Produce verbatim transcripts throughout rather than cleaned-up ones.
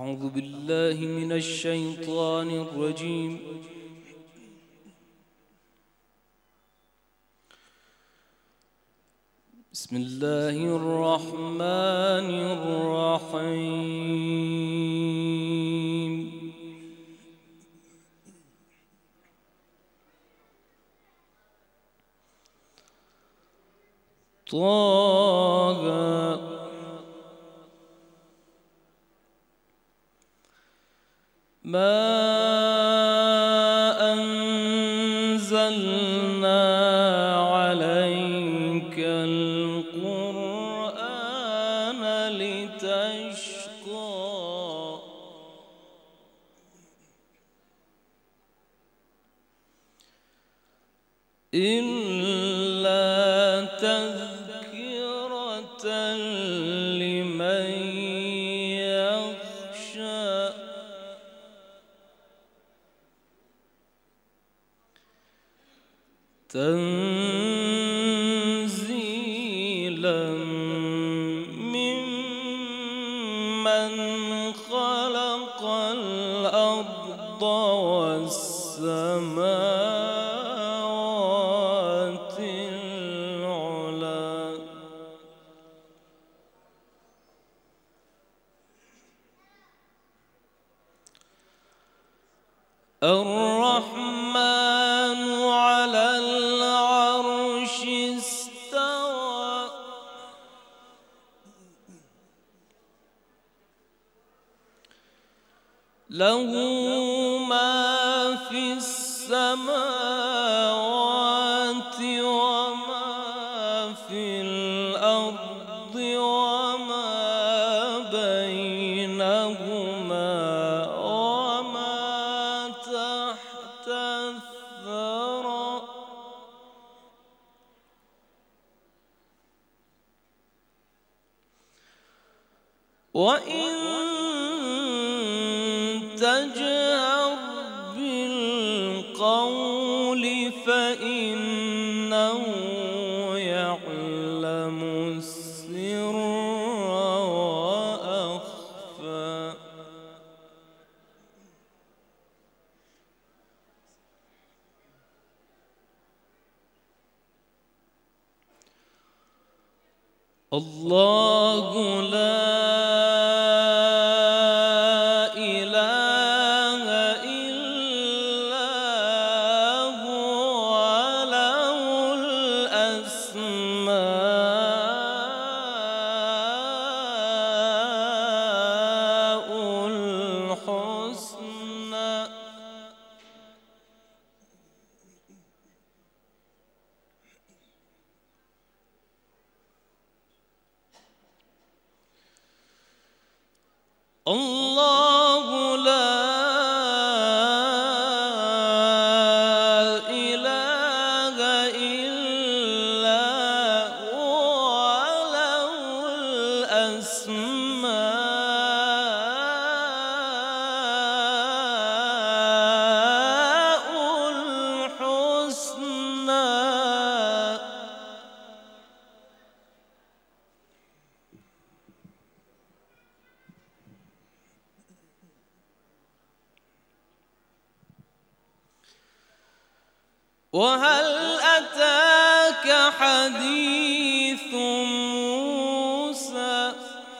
أعوذ بالله من الشيطان الرجيم. بسم الله الرحمن الرحيم. طه ما أنزلنا عليك القرآن لتشقى إلا تذكرة لمن يخشى تنزيلا ممن خلق الأرض والسماوات العلى الرحمن على العرش استوى له ما في السماوات وما في الأرض وما بينهما وما تحت الثرى وإن تجهر بالقول فإنه يعلم السر وأخفى الله لا الله لا إله إلا هو له الأسماء الحسنى وهل أتاك حديث موسى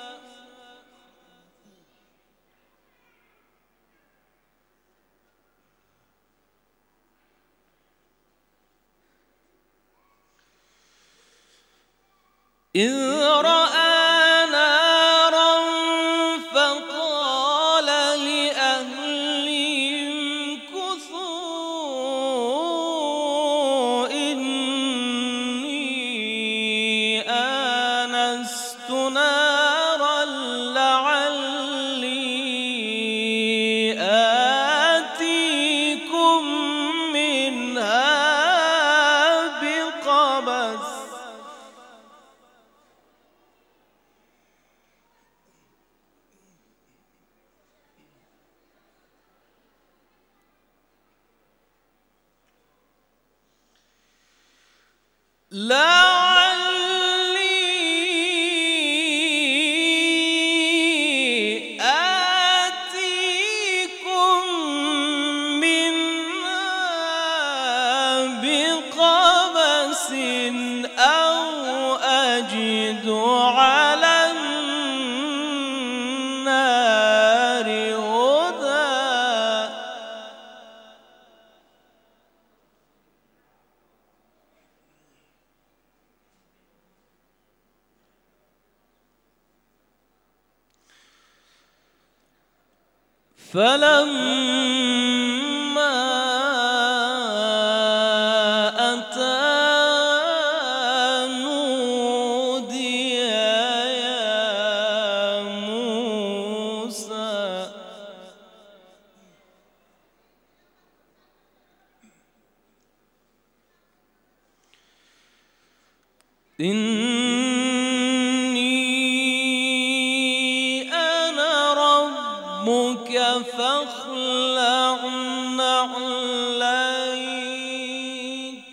إذ رأى نارا فقال لأهلهم كثوا إني آنست نارا لعلي آتيكم منها بقبس لعلي فلما أتى نودي يا موسى إني أنا ربك فاخلع نعليك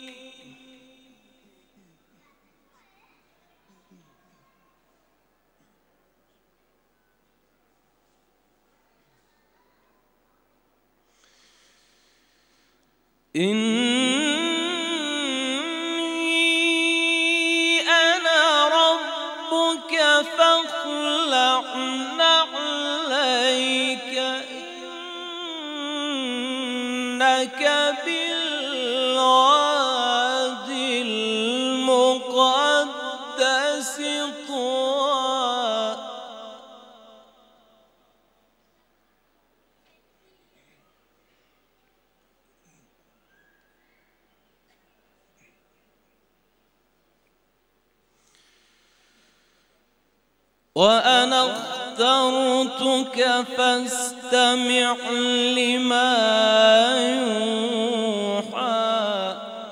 فاخلع نعليك إنك بالوادي المقدس طوى وأنا اخترتك فاستمع لما يوحى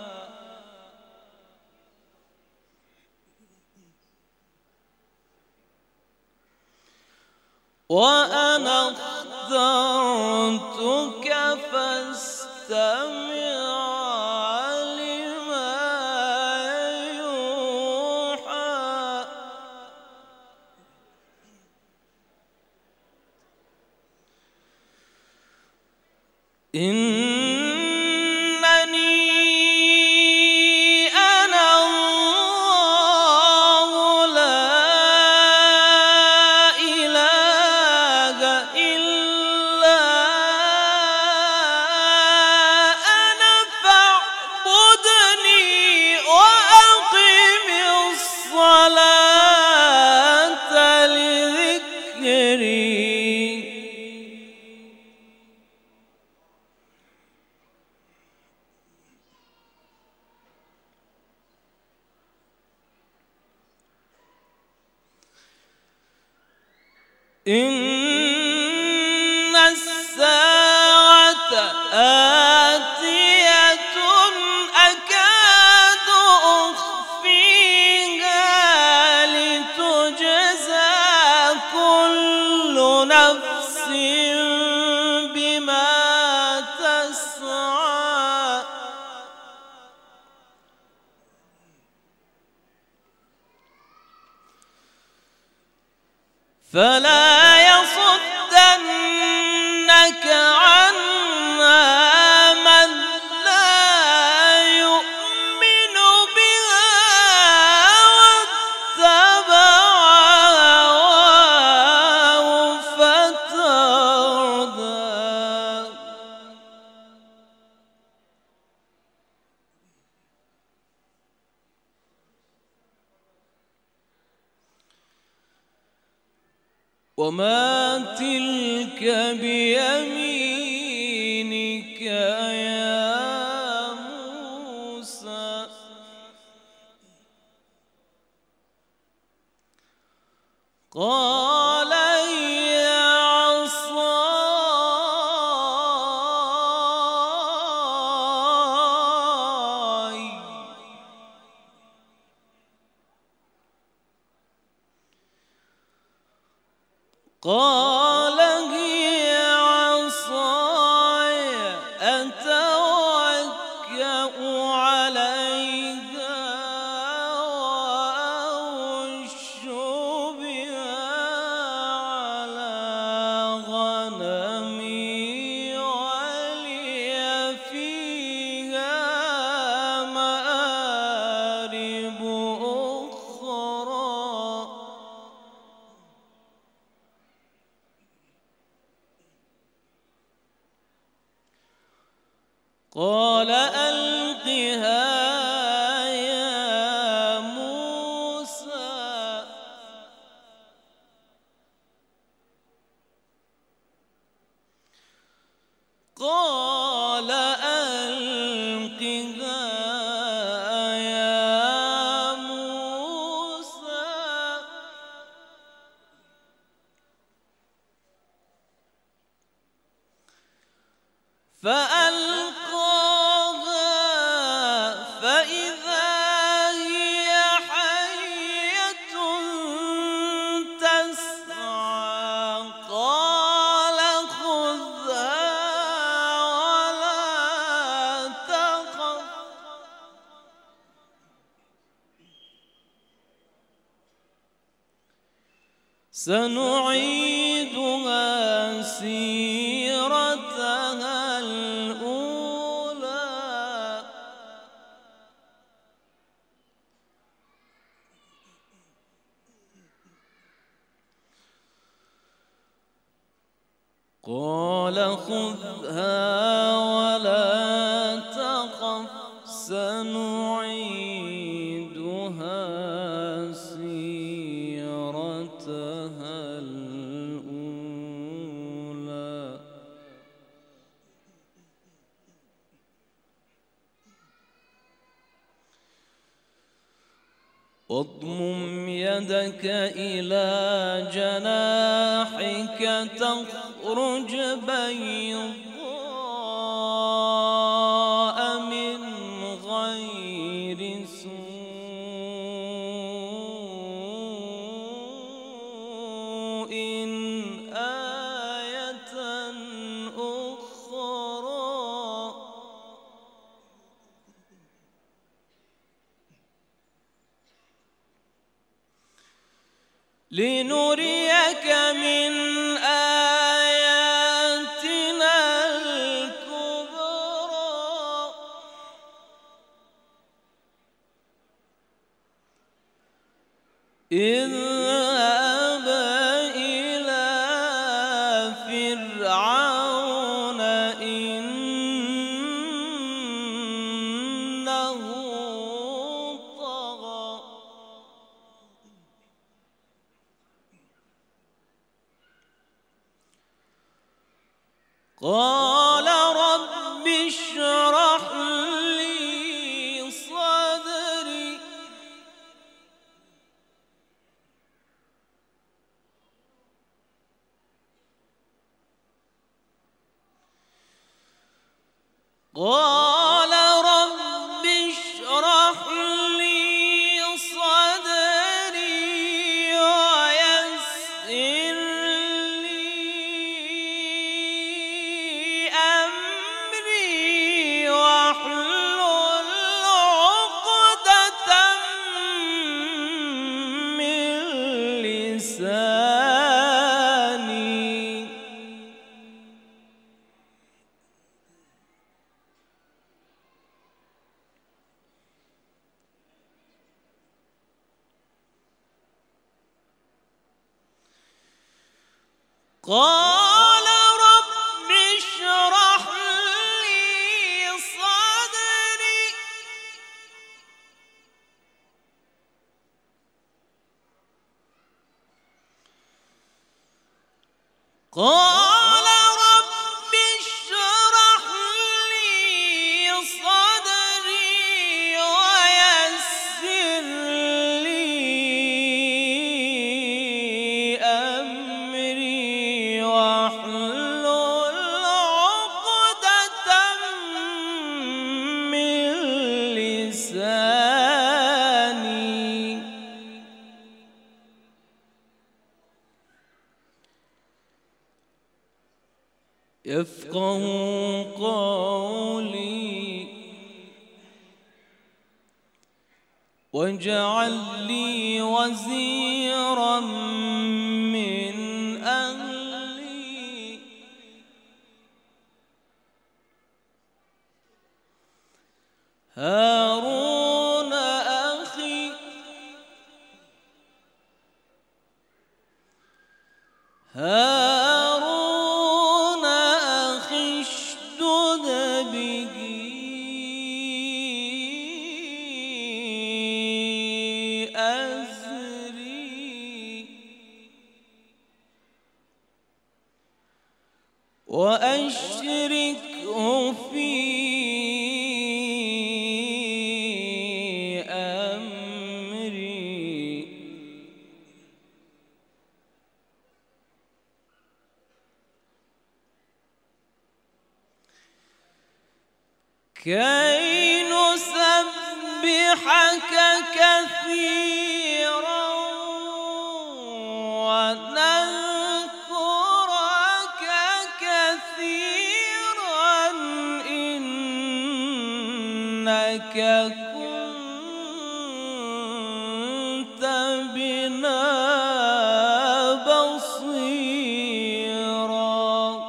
وأنا اخترتك فاستمع إنني أنا الله لا إله إلا أنا فاعبدني وأقم الصلاة لذكري إن الساعة آتية أكاد أخفيها لتجزى كل نفس بما تسعى فلا يصدنك عنها من لا يؤمن بها واتبع هواه فتردى وما تلك بيمينك يا موسى قال هي عصاي قال هي عصاي أتوكأ عليها وأهش بها على غنمي ولي فيها مآرب أخرى قال ألقها يا موسى قال ألقها يا موسى. فألقاها فإذا هي حية تسعى. قال خذها ولا تخف سنعيدها سيرتها الأولى. قال خذها ولا تخف سنعيدها سيرتها الأولى. واضمم يدك إلى جناحك تخرج بيضاء من غير سوء آية أخرى لنريك من آياتنا الكبرى. اذهب إلى فرعون إنه طغى. قال رب اشرح لي صدري. قال رب اشرح لي صدري ويسر قال رب اشرح لي صدري. قال رب اشرح لي صدري ويسر لي أمري واحلل عقدة من لساني يفقهوا قولي. واجعل لي وزيرا من أهلي. هارون أخي. هارون أخي اشدد به أزري وأشركه في أمري كي نسبحك كثيرا ونذكرك كثيرا إنك كنت بنا بصيرا.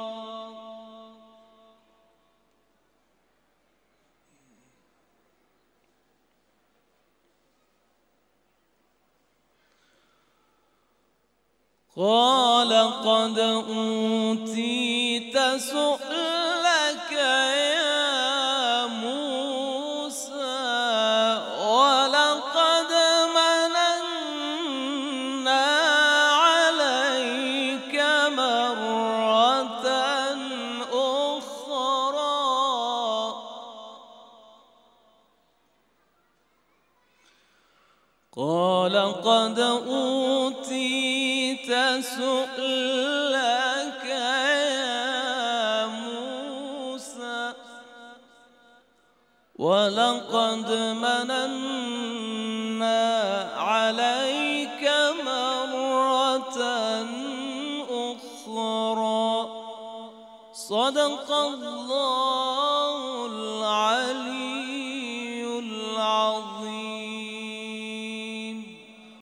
قال قد أوتيت سؤلك يا موسى ولقد مننا عليك مرة أخرى. قال قد أوتيت سؤلك يا موسى ولقد مننا عليك مرة أخرى. صدق الله